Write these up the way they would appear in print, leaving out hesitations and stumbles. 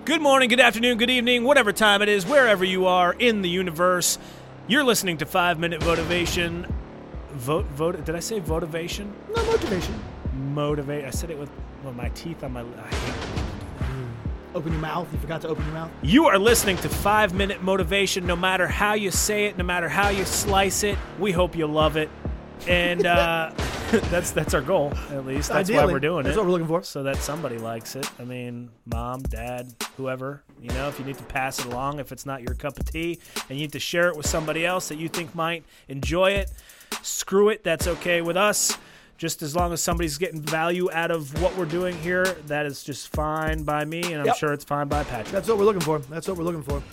Good morning, good afternoon, good evening, whatever time it is, wherever you are in the universe. You're listening to 5 Minute Motivation. Vote? Did I say motivation? No, motivation. Motivate. I said it with my teeth on my. I hate Open your mouth. You forgot to open your mouth. You are listening to 5 Minute Motivation. No matter how you say it, no matter how you slice it, we hope you love it. And that's our goal, at least. That's Ideally, why we're doing it. That's what we're looking for. So that somebody likes it. I mean, mom, dad, whoever. You know, if you need to pass it along, if it's not your cup of tea, and you need to share it with somebody else that you think might enjoy it, screw it. That's okay with us. Just as long as somebody's getting value out of what we're doing here, that is just fine by me, and I'm sure it's fine by Patrick. That's what we're looking for. That's what we're looking for.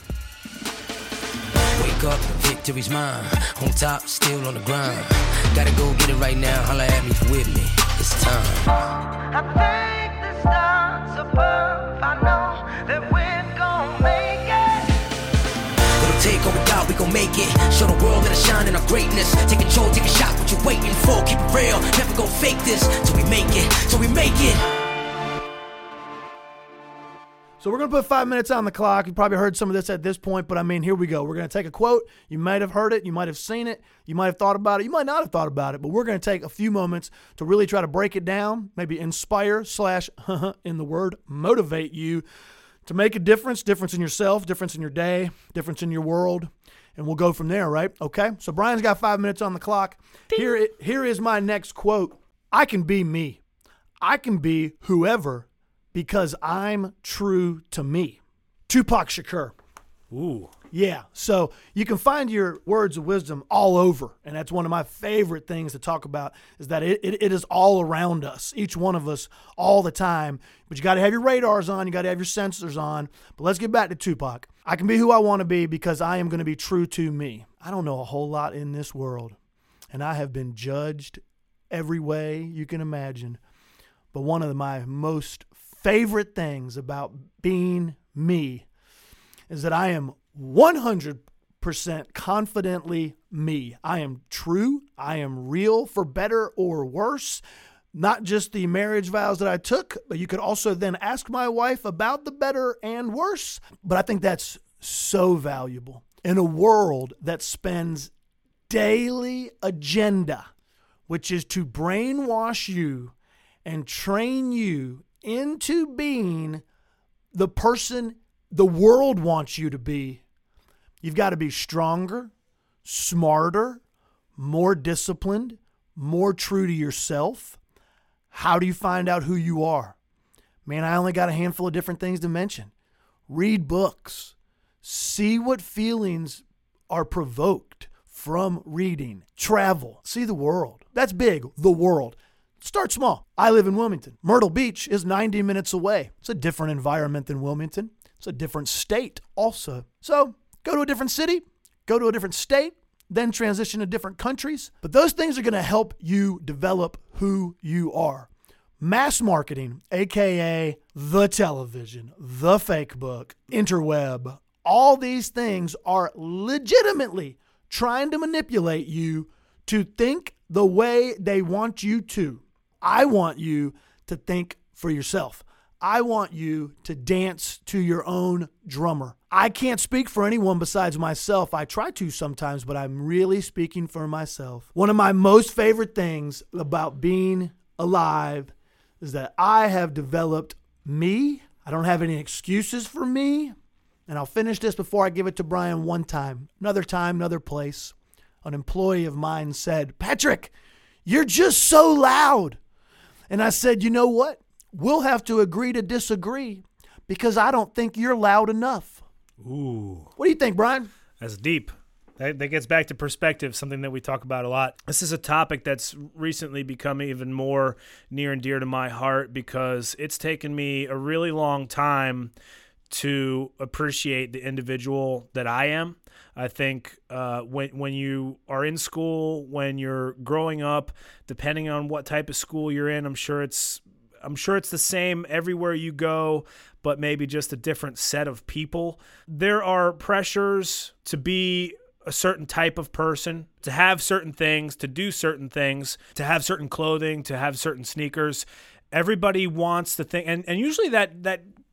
Wake up, victory's mine. On top, still on the grind. Gotta go get it right now. Holla at me, with me. It's time. I think the stars above. I know that we're gonna make it. It'll take all we got, we gon' make it. Show the world that I shine in our greatness. Take control, take a shot. What you waiting for? Keep it real. Never gon' fake this till we make it. Till we make it. So we're going to put 5 minutes on the clock. You probably heard some of this at this point, but I mean, here we go. We're going to take a quote. You might have heard it. You might have seen it. You might have thought about it. You might not have thought about it, but we're going to take a few moments to really try to break it down, maybe inspire / in the word, motivate you to make a difference in yourself, difference in your day, difference in your world, and we'll go from there, right? Okay? So Brian's got 5 minutes on the clock. Here is my next quote. I can be me. I can be whoever because I'm true to me. Tupac Shakur. Ooh. Yeah, so you can find your words of wisdom all over, and that's one of my favorite things to talk about is that it is all around us, each one of us, all the time. But you got to have your radars on, you got to have your sensors on. But let's get back to Tupac. I can be who I want to be because I am going to be true to me. I don't know a whole lot in this world, and I have been judged every way you can imagine. But one of my most favorite things about being me is that I am 100% confidently me. I am true. I am real, for better or worse. Not just the marriage vows that I took, but you could also then ask my wife about the better and worse. But I think that's so valuable in a world that spends daily agenda, which is to brainwash you and train you into being the person the world wants you to be. You've got to be stronger, smarter, more disciplined, more true to yourself. How do you find out who you are? Man, I only got a handful of different things to mention. Read books. See what feelings are provoked from reading. Travel. See the world. That's big, the world. Start small. I live in Wilmington. Myrtle Beach is 90 minutes away. It's a different environment than Wilmington. It's a different state also. So go to a different city, go to a different state, then transition to different countries. But those things are going to help you develop who you are. Mass marketing, AKA the television, the fake book, interweb, all these things are legitimately trying to manipulate you to think the way they want you to. I want you to think for yourself. I want you to dance to your own drummer. I can't speak for anyone besides myself. I try to sometimes, but I'm really speaking for myself. One of my most favorite things about being alive is that I have developed me. I don't have any excuses for me. And I'll finish this before I give it to Brian one time, another place. An employee of mine said, "Patrick, you're just so loud." And I said, you know what? We'll have to agree to disagree because I don't think you're loud enough. Ooh. What do you think, Brian? That's deep. That gets back to perspective, something that we talk about a lot. This is a topic that's recently become even more near and dear to my heart because it's taken me a really long time to appreciate the individual that I am. I think when you are in school, when you're growing up, depending on what type of school you're in, I'm sure it's the same everywhere you go, but maybe just a different set of people. There are pressures to be a certain type of person, to have certain things, to do certain things, to have certain clothing, to have certain sneakers. Everybody wants the thing, and usually that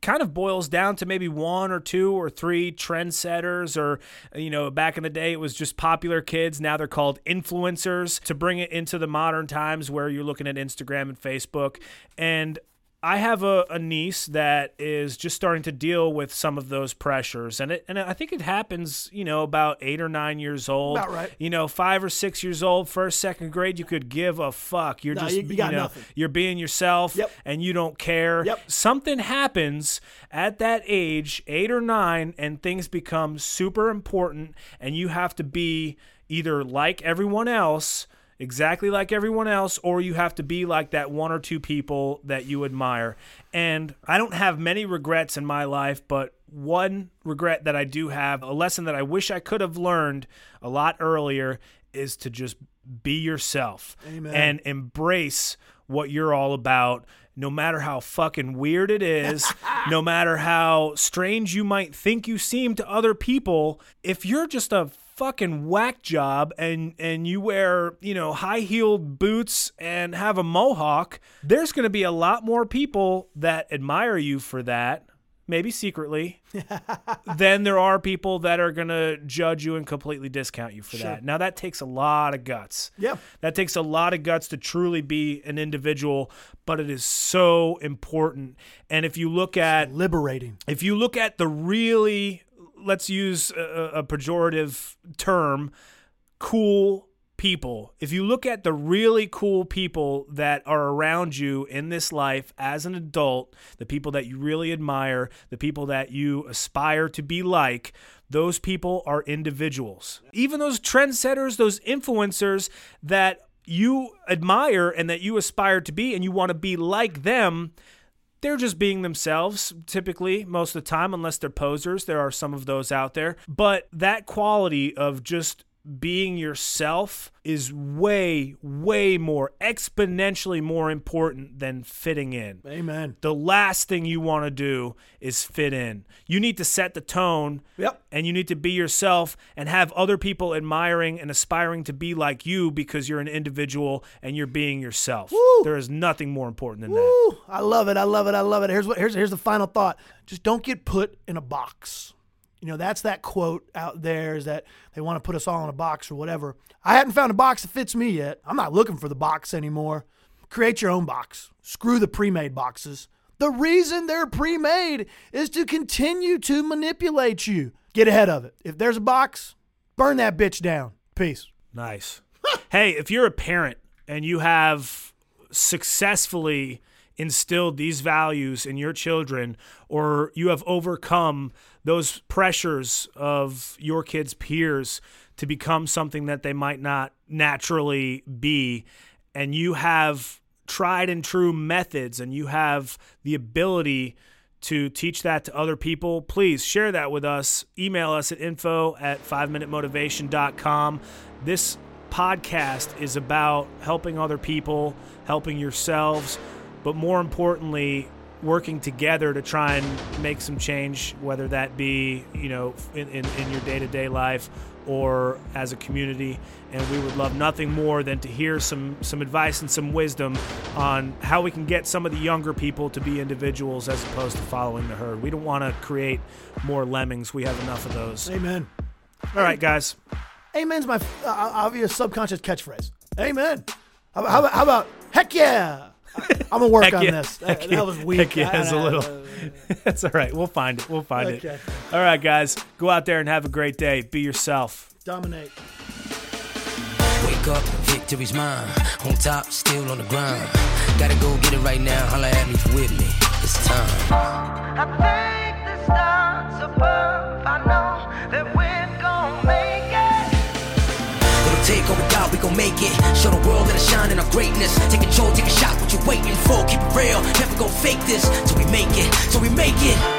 kind of boils down to maybe 1 or 2 or 3 trendsetters, or, back in the day it was just popular kids. Now they're called influencers, to bring it into the modern times where you're looking at Instagram and Facebook. And I have a niece that is just starting to deal with some of those pressures, and I think it happens, about 8 or 9 years old. About right. 5 or 6 years old, first, second grade, you could give a fuck. You're you got nothing. You're being yourself, Yep. and you don't care. Yep. Something happens at that age, 8 or 9, and things become super important, and you have to be either like everyone else, exactly like everyone else, or you have to be like that 1 or 2 people that you admire. And I don't have many regrets in my life, but one regret that I do have, a lesson that I wish I could have learned a lot earlier, is to just be yourself. Amen. And embrace what you're all about, no matter how fucking weird it is, no matter how strange you might think you seem to other people. If you're just a fucking whack job and you wear, high-heeled boots and have a mohawk, there's going to be a lot more people that admire you for that, maybe secretly, than there are people that are going to judge you and completely discount you for that. Now, that takes a lot of guts. Yeah. That takes a lot of guts to truly be an individual, but it is so important. And if you look at liberating. If you look at the really, let's use a pejorative term, cool people. If you look at the really cool people that are around you in this life as an adult, the people that you really admire, the people that you aspire to be like, those people are individuals. Even those trendsetters, those influencers that you admire and that you aspire to be and you want to be like them, they're just being themselves, typically, most of the time, unless they're posers. There are some of those out there. But that quality of just being yourself is way, way more, exponentially more important than fitting in. Amen. The last thing you want to do is fit in. You need to set the tone, Yep. and you need to be yourself and have other people admiring and aspiring to be like you because you're an individual and you're being yourself. Woo. There is nothing more important than that. Woo, I love it. I love it. I love it. Here's the final thought. Just don't get put in a box. That's that quote out there, is that they want to put us all in a box or whatever. I hadn't found a box that fits me yet. I'm not looking for the box anymore. Create your own box. Screw the pre-made boxes. The reason they're pre-made is to continue to manipulate you. Get ahead of it. If there's a box, burn that bitch down. Peace. Nice. Hey, if you're a parent and you have successfully instilled these values in your children, or you have overcome those pressures of your kids' peers to become something that they might not naturally be, and you have tried and true methods and you have the ability to teach that to other people, please share that with us. Email us at info@5minutemotivation.com. This podcast is about helping other people, helping yourselves, but more importantly, working together to try and make some change, whether that be, in your day-to-day life or as a community. And we would love nothing more than to hear some advice and some wisdom on how we can get some of the younger people to be individuals as opposed to following the herd. We don't want to create more lemmings. We have enough of those. Amen. All right, guys. Amen's my obvious subconscious catchphrase. Amen. How about heck yeah? I'm going to work on this. That was weak. Heck yeah, it's a little. That's all right. We'll find it. Okay. All right, guys. Go out there and have a great day. Be yourself. Dominate. Wake up, victory's mine. On top, still on the grind. Gotta go get it right now. Holla at me if you're with me. It's time. I thank the stars above. I know that we're gonna make it. It'll take all we got, we gon' make it. Show the world that I shine in our greatness. Take control, take a shot, what you waiting for? Keep it real, never gon' fake this. Till we make it, till we make it.